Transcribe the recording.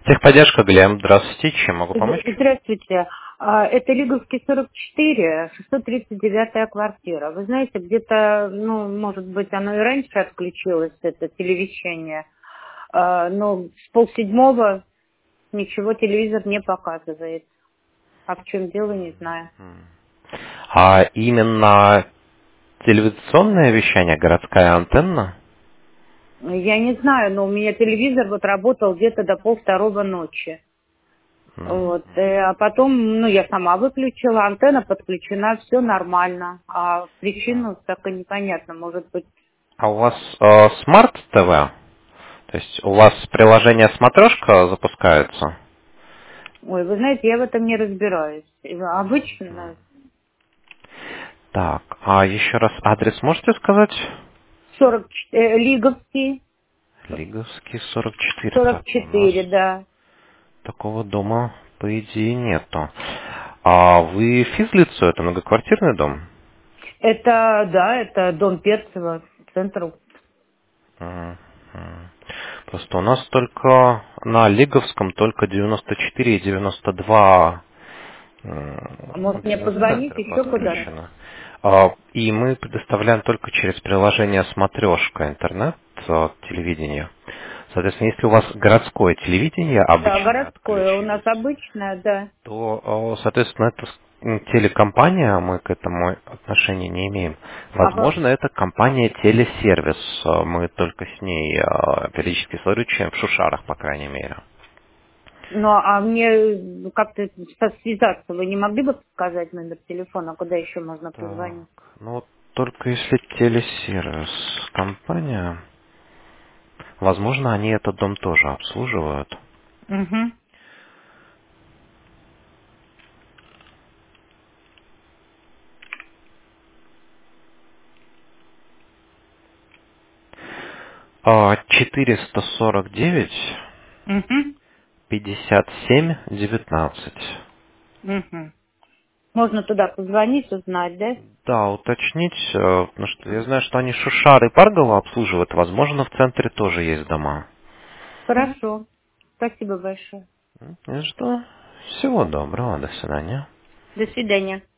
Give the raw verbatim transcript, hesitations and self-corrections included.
Техподдержка, Глеб. Здравствуйте. Чем могу помочь? З- Здравствуйте. А, Это Лиговский сорок четыре, шестьсот тридцать девятая квартира. Вы знаете, где-то, ну, может быть, оно и раньше отключилось, это телевещание, А, но с полседьмого ничего телевизор не показывает. А в чем дело, не знаю. А именно телевизионное вещание, городская антенна? Я не знаю, но у меня телевизор вот работал где-то до полвторого ночи. М. Вот, э, а потом, ну, я сама выключила, антенна подключена, все нормально. А причину так и непонятно, может быть. А у вас э, смарт ТВ? То есть у вас приложение «Смотрешка» запускается? Ой, вы знаете, я в этом не разбираюсь. И Обычно Так, а еще раз адрес можете сказать? сорок четыре, э, Лиговский, Лиговский сорок четыре. сорок Так, у нас четыре, да. такого дома, по идее, нету. А вы физлицо, это многоквартирный дом? Это, да, это дом Перцева, центр. Мгм. Просто у нас только на Лиговском только девяносто четыре и девяносто два А м, может мне позвонить бизнес-центр еще куда-то? подключено. А, И мы предоставляем только через приложение «Смотрешка» интернет, а, телевидение. Соответственно, если у вас городское телевидение Да, обычное городское, у нас отключились, обычное, да. то, а, соответственно, это с- м, телекомпания, мы к этому отношения не имеем. Ага. Возможно, это компания Телесервис. а, Мы только с ней а, периодически сотрудничаем, в Шушарах, по крайней мере. Ну, а мне как-то со- связаться, вы не могли бы сказать номер телефона, куда еще можно Так, позвонить? ну вот только если Телесервис компания, возможно, они этот дом тоже обслуживают. Угу. А, четыреста сорок девять Угу. пятьдесят семь девятнадцать. Угу. Можно туда позвонить, узнать, да? Да, уточнить, э, потому что я знаю, что они Шушары и Паргола обслуживают. Возможно, в центре тоже есть дома. Хорошо. Спасибо большое. М, И что? Всего доброго, до свидания. До свидания.